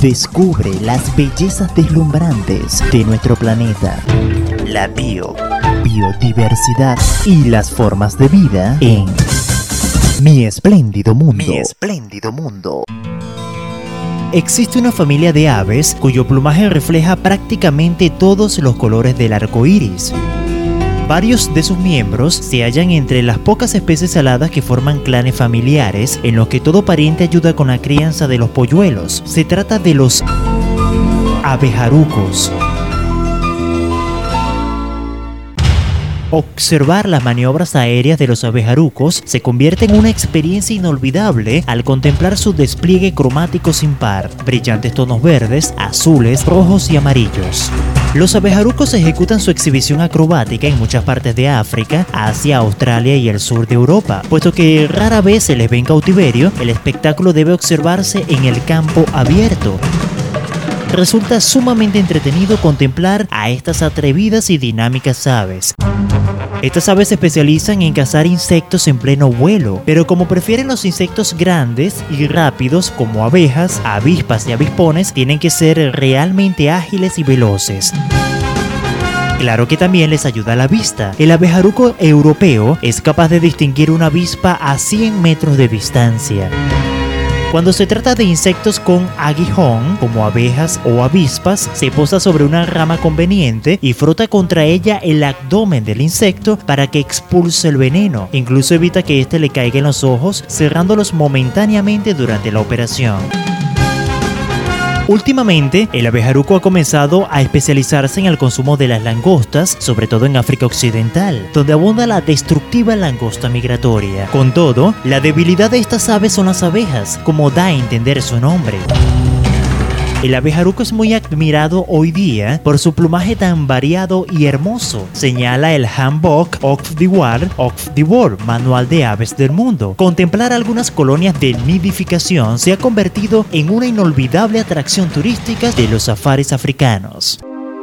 Descubre las bellezas deslumbrantes de nuestro planeta, la biodiversidad y las formas de vida en Mi Espléndido Mundo. Mi Espléndido Mundo. Existe una familia de aves cuyo plumaje refleja prácticamente todos los colores del arco iris. Varios de sus miembros se hallan entre las pocas especies aladas que forman clanes familiares en los que todo pariente ayuda con la crianza de los polluelos. Se trata de los abejarucos. Observar las maniobras aéreas de los abejarucos se convierte en una experiencia inolvidable al contemplar su despliegue cromático sin par, brillantes tonos verdes, azules, rojos y amarillos. Los abejarucos ejecutan su exhibición acrobática en muchas partes de África, Asia, Australia y el sur de Europa. Puesto que rara vez se les ve en cautiverio, el espectáculo debe observarse en el campo abierto. Resulta sumamente entretenido contemplar a estas atrevidas y dinámicas aves. Estas aves se especializan en cazar insectos en pleno vuelo, pero como prefieren los insectos grandes y rápidos como abejas, avispas y avispones, tienen que ser realmente ágiles y veloces. Claro que también les ayuda la vista. El abejaruco europeo es capaz de distinguir una avispa a 100 metros de distancia. Cuando se trata de insectos con aguijón, como abejas o avispas, se posa sobre una rama conveniente y frota contra ella el abdomen del insecto para que expulse el veneno. Incluso evita que éste le caiga en los ojos, cerrándolos momentáneamente durante la operación. Últimamente, el abejaruco ha comenzado a especializarse en el consumo de las langostas, sobre todo en África Occidental, donde abunda la destructiva langosta migratoria. Con todo, la debilidad de estas aves son las abejas, como da a entender su nombre. El abejaruco es muy admirado hoy día por su plumaje tan variado y hermoso, señala el Handbook of the World, Manual de Aves del Mundo. Contemplar algunas colonias de nidificación se ha convertido en una inolvidable atracción turística de los safaris africanos.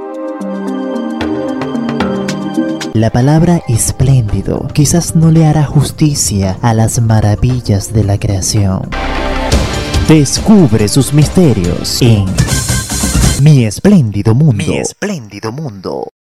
La palabra espléndido quizás no le hará justicia a las maravillas de la creación. Descubre sus misterios en Mi Espléndido Mundo. Mi Espléndido Mundo.